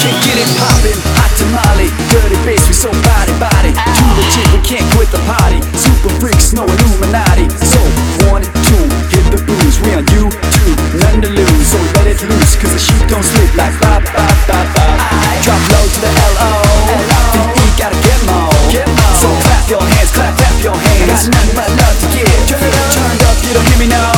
Get it poppin', hot tamale, dirty bass, we so body. To the chick, we can't quit the party. Super freaks, no Illuminati. So 1, 2, hit the booze. We on you too, none to lose. So let it loose, cause the sheep don't sleep like bop, bop, bop, bop. Drop low to the L-O, the E gotta get more. So clap your hands, clap your hands. Got nothing but love to give. Turned up, you don't hear me now.